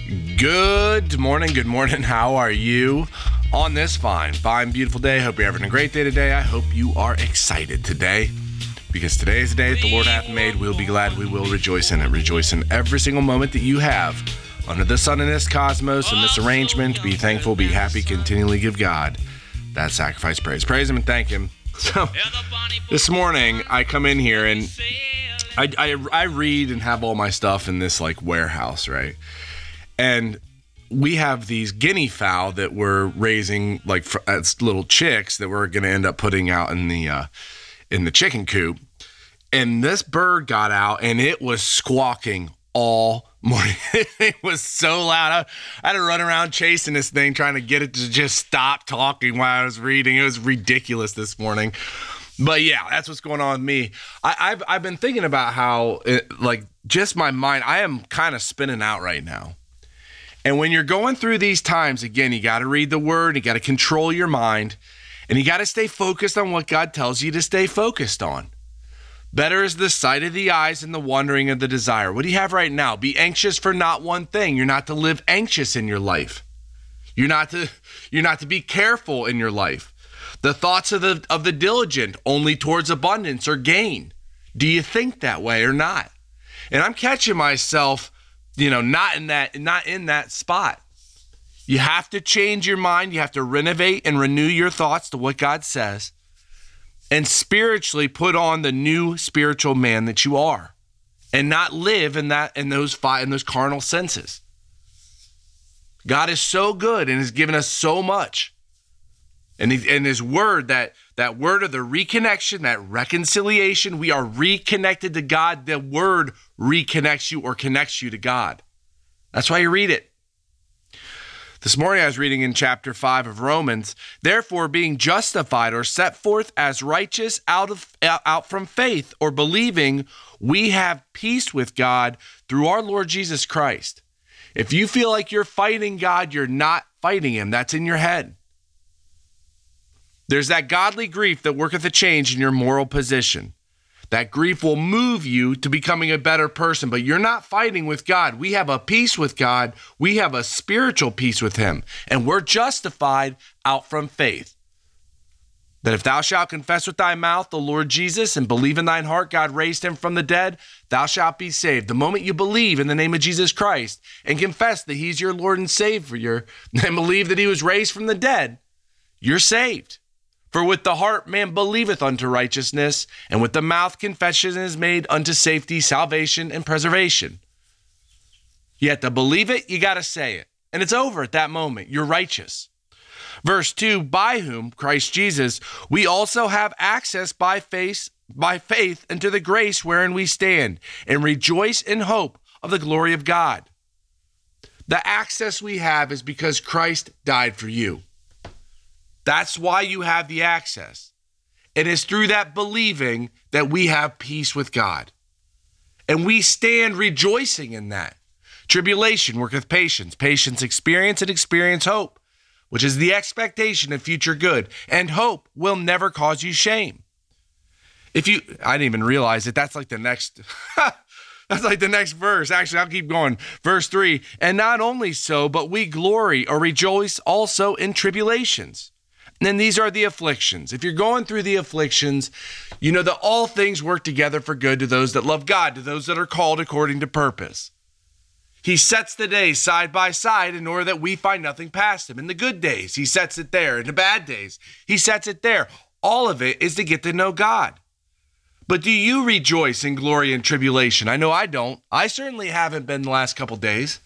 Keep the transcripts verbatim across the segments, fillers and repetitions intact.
Good morning, good morning. How are you on this fine, fine, beautiful day? Hope you're having a great day today. I hope you are excited today because today is the day that the Lord hath made. We'll be glad, we will rejoice in it. Rejoice in every single moment that you have under the sun in this cosmos and this arrangement. Be thankful, be happy, continually give God that sacrifice praise. Praise Him and thank Him. So this morning I come in here and I, I, I read and have all my stuff in this like warehouse, right? And we have these guinea fowl that we're raising like for, as little chicks that we're going to end up putting out in the uh, in the chicken coop. And this bird got out and it was squawking all morning. It was so loud. I, I had to run around chasing this thing, trying to get it to just stop talking while I was reading. It was ridiculous this morning. But yeah, that's what's going on with me. I, I've I've been thinking about how it, like just my mind. I am kind of spinning out right now. And when you're going through these times, again, you got to read the word, you got to control your mind, and you got to stay focused on what God tells you to stay focused on. Better is the sight of the eyes and the wondering of the desire. What do you have right now? Be anxious for not one thing. You're not to live anxious in your life. You're not to, you're not to be careful in your life. The thoughts of the, of the diligent only towards abundance or gain. Do you think that way or not? And I'm catching myself You know, not in that, not in that spot. You have to change your mind. You have to renovate and renew your thoughts to what God says, and spiritually put on the new spiritual man that you are, and not live in that in those five in those carnal senses. God is so good and has given us so much, and he, and His word, that that word of the reconnection, that reconciliation, we are reconnected to God. The word reconnects you or connects you to God. That's why you read it. This morning I was reading in chapter five of Romans, therefore being justified or set forth as righteous out of out from faith or believing, we have peace with God through our Lord Jesus Christ. If you feel like you're fighting God, you're not fighting Him. That's in your head. There's that godly grief that worketh a change in your moral position. That grief will move you to becoming a better person, but you're not fighting with God. We have a peace with God. We have a spiritual peace with Him, and we're justified out from faith. That if thou shalt confess with thy mouth the Lord Jesus and believe in thine heart God raised Him from the dead, thou shalt be saved. The moment you believe in the name of Jesus Christ and confess that He's your Lord and Savior and believe that He was raised from the dead, you're saved. For with the heart man believeth unto righteousness, and with the mouth confession is made unto safety, salvation, and preservation. You have to believe it, you got to say it. And it's over at that moment. You're righteous. Verse two, by whom, Christ Jesus, we also have access by faith, by faith into the grace wherein we stand, and rejoice in hope of the glory of God. The access we have is because Christ died for you. That's why you have the access. It is through that believing that we have peace with God. And we stand rejoicing in that. Tribulation worketh patience. Patience experience, and experience hope, which is the expectation of future good. And hope will never cause you shame. If you, I didn't even realize it. That's like the next, that's like the next verse. Actually, I'll keep going. Verse three, and not only so, but we glory or rejoice also in tribulations. And then these are the afflictions. If you're going through the afflictions, you know that all things work together for good to those that love God, to those that are called according to purpose. He sets the days side by side in order that we find nothing past Him. In the good days, He sets it there. In the bad days, He sets it there. All of it is to get to know God. But do you rejoice in glory and tribulation? I know I don't. I certainly haven't been the last couple days.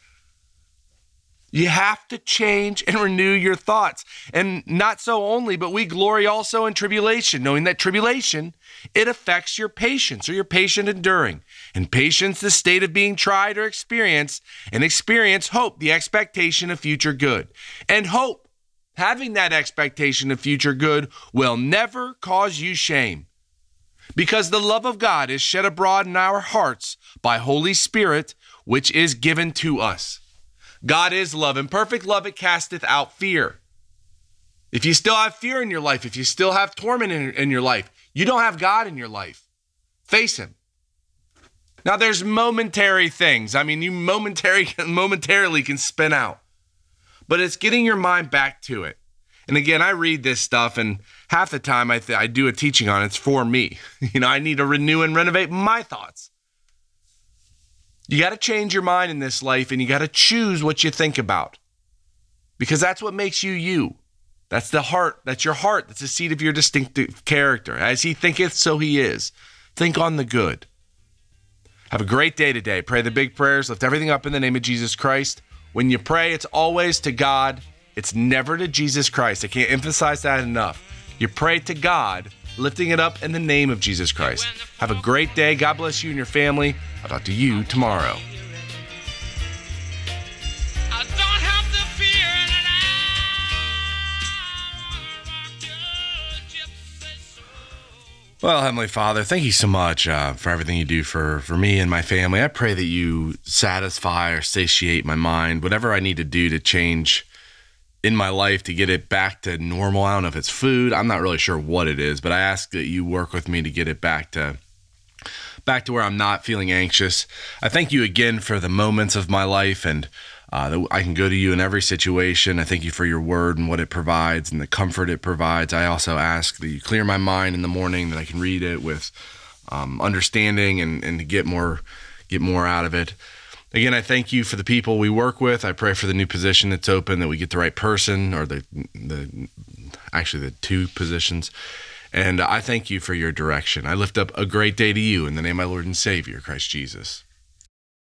You have to change and renew your thoughts. And not so only, but we glory also in tribulation, knowing that tribulation, it affects your patience or your patient enduring. And patience, the state of being tried or experienced, and experience, hope, the expectation of future good. And hope, having that expectation of future good, will never cause you shame. Because the love of God is shed abroad in our hearts by Holy Spirit, which is given to us. God is love, and perfect love, it casteth out fear. If you still have fear in your life, if you still have torment in, in your life, you don't have God in your life. Face Him. Now, there's momentary things. I mean, you momentary, momentarily can spin out. But it's getting your mind back to it. And again, I read this stuff, and half the time I, th- I do a teaching on it, it's for me. You know, I need to renew and renovate my thoughts. You got to change your mind in this life, and you got to choose what you think about. Because that's what makes you you. That's the heart. That's your heart. That's the seat of your distinctive character. As he thinketh, so he is. Think on the good. Have a great day today. Pray the big prayers. Lift everything up in the name of Jesus Christ. When you pray, it's always to God. It's never to Jesus Christ. I can't emphasize that enough. You pray to God, lifting it up in the name of Jesus Christ. Have a great day. God bless you and your family. I'll talk to you tomorrow. Well, Heavenly Father, thank you so much uh, for everything you do for, for me and my family. I pray that you satisfy or satiate my mind, whatever I need to do to change in my life to get it back to normal. I don't know if it's food. I'm not really sure what it is, but I ask that you work with me to get it back to back to where I'm not feeling anxious. I thank you again for the moments of my life and Uh, that I can go to you in every situation. I thank you for your word and what it provides and the comfort it provides. I also ask that you clear my mind in the morning, that I can read it with um, understanding and, and to get more, get more out of it. Again, I thank you for the people we work with. I pray for the new position that's open, that we get the right person, or the, the actually the two positions. And I thank you for your direction. I lift up a great day to you in the name of my Lord and Savior, Christ Jesus.